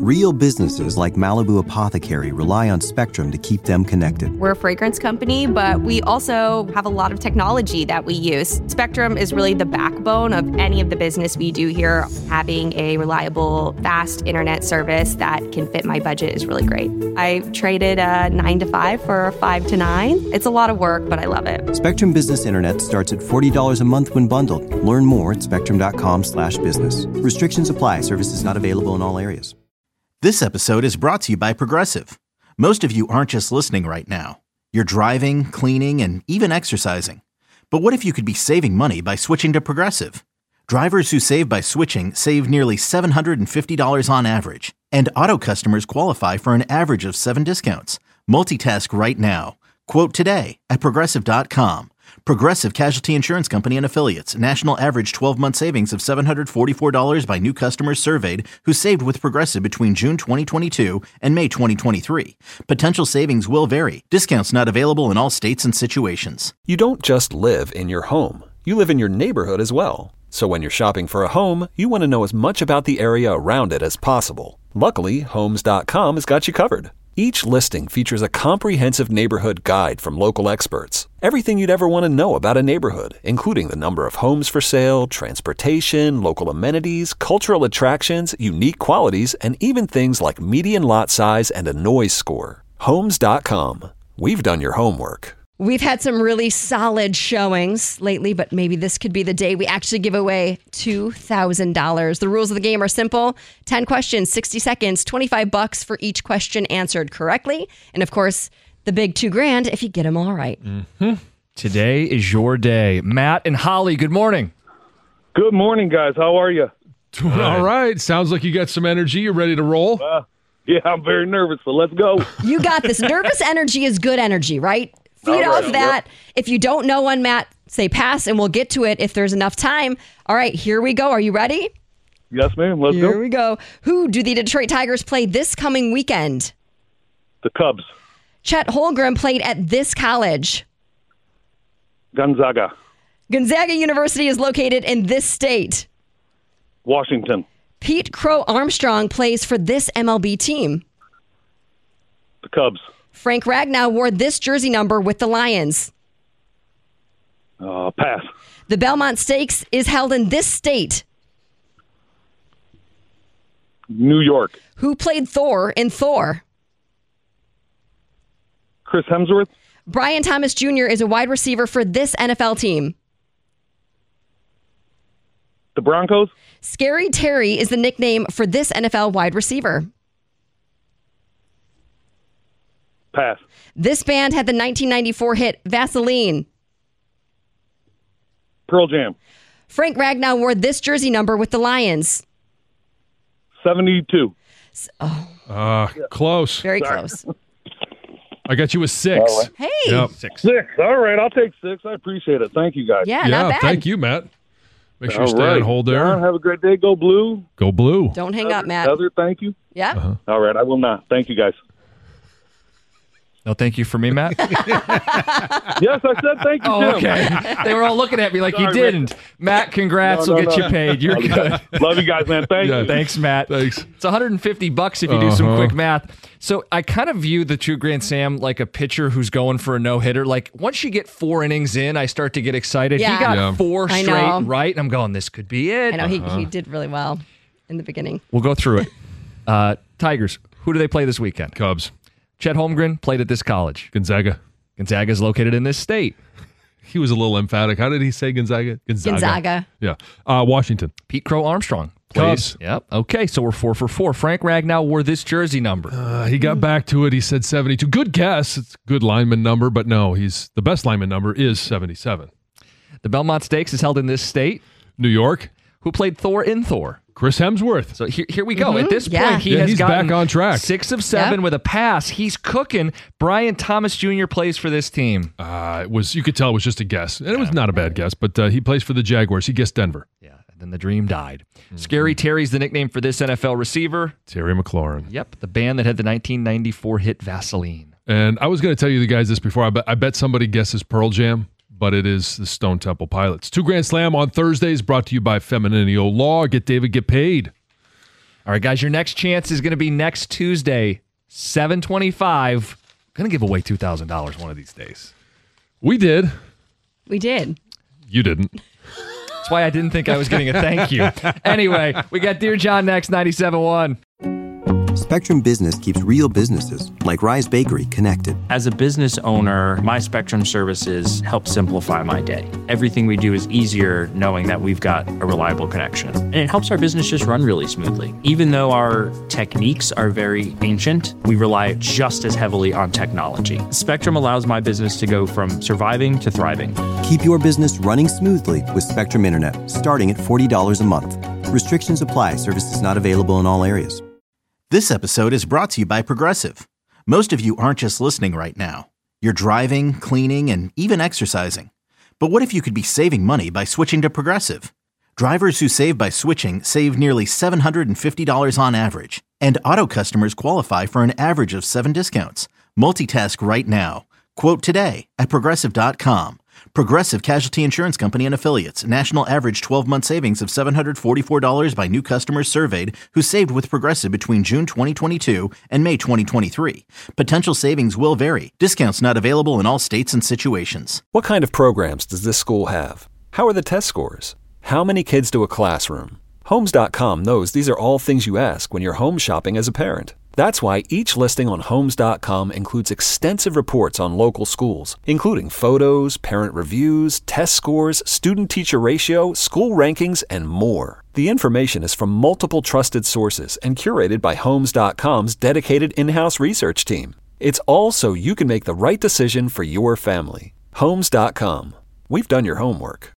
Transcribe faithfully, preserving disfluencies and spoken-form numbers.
Real businesses like Malibu Apothecary rely on Spectrum to keep them connected. We're a fragrance company, but we also have a lot of technology that we use. Spectrum is really the backbone of any of the business we do here. Having a reliable, fast internet service that can fit my budget is really great. I traded a nine to five for a five to nine. It's a lot of work, but I love it. Spectrum Business Internet starts at forty dollars a month when bundled. Learn more at spectrum.com slash business. Restrictions apply. Services not available in all areas. This episode is brought to you by Progressive. Most of you aren't just listening right now. You're driving, cleaning, and even exercising. But what if you could be saving money by switching to Progressive? Drivers who save by switching save nearly seven hundred fifty dollars on average. And auto customers qualify for an average of seven discounts. Multitask right now. Quote today at Progressive dot com. Progressive Casualty Insurance Company and Affiliates. National average twelve-month savings of seven hundred forty-four dollars by new customers surveyed who saved with Progressive between June twenty twenty-two and May twenty twenty-three. Potential savings will vary. Discounts not available in all states and situations. You don't just live in your home. You live in your neighborhood as well. So when you're shopping for a home, you want to know as much about the area around it as possible. Luckily, Homes dot com has got you covered. Each listing features a comprehensive neighborhood guide from local experts. Everything you'd ever want to know about a neighborhood, including the number of homes for sale, transportation, local amenities, cultural attractions, unique qualities, and even things like median lot size and a noise score. Homes dot com. We've done your homework. We've had some really solid showings lately, but maybe this could be the day we actually give away two thousand dollars. The rules of the game are simple. ten questions, sixty seconds, twenty-five bucks for each question answered correctly. And of course, the big two grand if you get them all right. Mm-hmm. Today is your day. Matt and Holly, good morning. Good morning, guys. How are you? Doing all right. Sounds like you got some energy. You're ready to roll? Uh, yeah, I'm very nervous, so let's go. You got this. Nervous energy is good energy, right? Feed All right, off that. yep. If you don't know one, Matt, say pass, and we'll get to it if there's enough time. All right, here we go. Are you ready? Yes, ma'am. Let's here go. we go. Who do the Detroit Tigers play this coming weekend? The Cubs. Chet Holmgren played at this college. Gonzaga. Gonzaga University is located in this state. Washington. Pete Crow Armstrong plays for this M L B team. The Cubs. Frank Ragnow wore this jersey number with the Lions. Uh, pass. The Belmont Stakes is held in this state. New York. Who played Thor in Thor? Chris Hemsworth. Brian Thomas Junior is a wide receiver for this N F L team. The Broncos. Scary Terry is the nickname for this N F L wide receiver. Pass. This band had the nineteen ninety-four hit Vaseline. Pearl Jam. Frank Ragnow wore this jersey number with the Lions. seventy-two. Oh, Uh, close. very Sorry. close. I got you a six. All right. Hey. Yep. Six. Six. All right, I'll take six. I appreciate it. Thank you, guys. Yeah, Yeah, not bad. thank you, Matt. Make sure All you stay right. on hold there. John, have a great day. Go Blue. Go blue. Don't hang up, Matt. Heather, thank you. Yeah. Uh-huh. All right, I will not. Thank you, guys. No, thank you for me, Matt. Yes, I said thank you, Oh, Jim. okay. They were all looking at me like you Sorry, didn't. Matt, congrats. No, no, we'll get no. you paid. You're good. Love you guys, man. Thank Yeah. you. Thanks, Matt. Thanks. It's one hundred fifty bucks if you do some Uh-huh. quick math. So I kind of view the two Grand Sam like a pitcher who's going for a no-hitter. Like once you get four innings in, I start to get excited. Yeah. He got Yeah. four I straight know. right, and I'm going, this could be it. I know he, Uh-huh. he did really well in the beginning. We'll go through it. Uh, Tigers, who do they play this weekend? Cubs. Chet Holmgren played at this college. Gonzaga. Gonzaga is located in this state. He was a little emphatic. How did he say Gonzaga? Gonzaga. Gonzaga. Yeah. Uh, Washington. Pete Crow Armstrong plays. Cubs. Yep. Okay, so we're four for four. Frank Ragnow wore this jersey number. Uh, he got back to it. He said seventy-two. Good guess. It's a good lineman number, but no, he's the best lineman number is seventy-seven. The Belmont Stakes is held in this state. New York. Who played Thor in Thor? Chris Hemsworth. So here, here we go. At this Yeah. point, he Yeah, has he's gotten back on track. six of seven Yep. with a pass. He's cooking. Brian Thomas Junior plays for this team. Uh, it was you could tell it was just a guess, and it was not a bad guess. But uh, he plays for the Jaguars. He guessed Denver. Yeah, and then the dream died. Mm-hmm. Scary Terry's the nickname for this N F L receiver. Terry McLaurin. Yep, the band that had the nineteen ninety-four hit Vaseline. And I was going to tell you the guys this before. I bet I bet somebody guesses Pearl Jam, but it is the Stone Temple Pilots. Two Grand Slam on Thursdays, brought to you by Femininio Law. Get David, get paid. All right, guys, your next chance is going to be next Tuesday, seven twenty-five. Going to give away two thousand dollars one of these days. We did. We did. You didn't. That's why I didn't think I was getting a thank you. Anyway, we got Dear John next, ninety-seven point one. Spectrum Business keeps real businesses, like Rise Bakery, connected. As a business owner, my Spectrum services help simplify my day. Everything we do is easier knowing that we've got a reliable connection. And it helps our business just run really smoothly. Even though our techniques are very ancient, we rely just as heavily on technology. Spectrum allows my business to go from surviving to thriving. Keep your business running smoothly with Spectrum Internet, starting at forty dollars a month. Restrictions apply. Services not available in all areas. This episode is brought to you by Progressive. Most of you aren't just listening right now. You're driving, cleaning, and even exercising. But what if you could be saving money by switching to Progressive? Drivers who save by switching save nearly seven hundred fifty dollars on average. And auto customers qualify for an average of seven discounts. Multitask right now. Quote today at Progressive dot com. Progressive Casualty Insurance Company and Affiliates. National average twelve-month savings of seven hundred forty-four dollars by new customers surveyed who saved with Progressive between June twenty twenty-two and May twenty twenty-three. Potential savings will vary. Discounts not available in all states and situations. What kind of programs does this school have? How are the test scores? How many kids do a classroom? Homes dot com knows these are all things you ask when you're home shopping as a parent. That's why each listing on Homes dot com includes extensive reports on local schools, including photos, parent reviews, test scores, student-teacher ratio, school rankings, and more. The information is from multiple trusted sources and curated by Homes dot com's dedicated in-house research team. It's all so you can make the right decision for your family. Homes dot com. We've done your homework.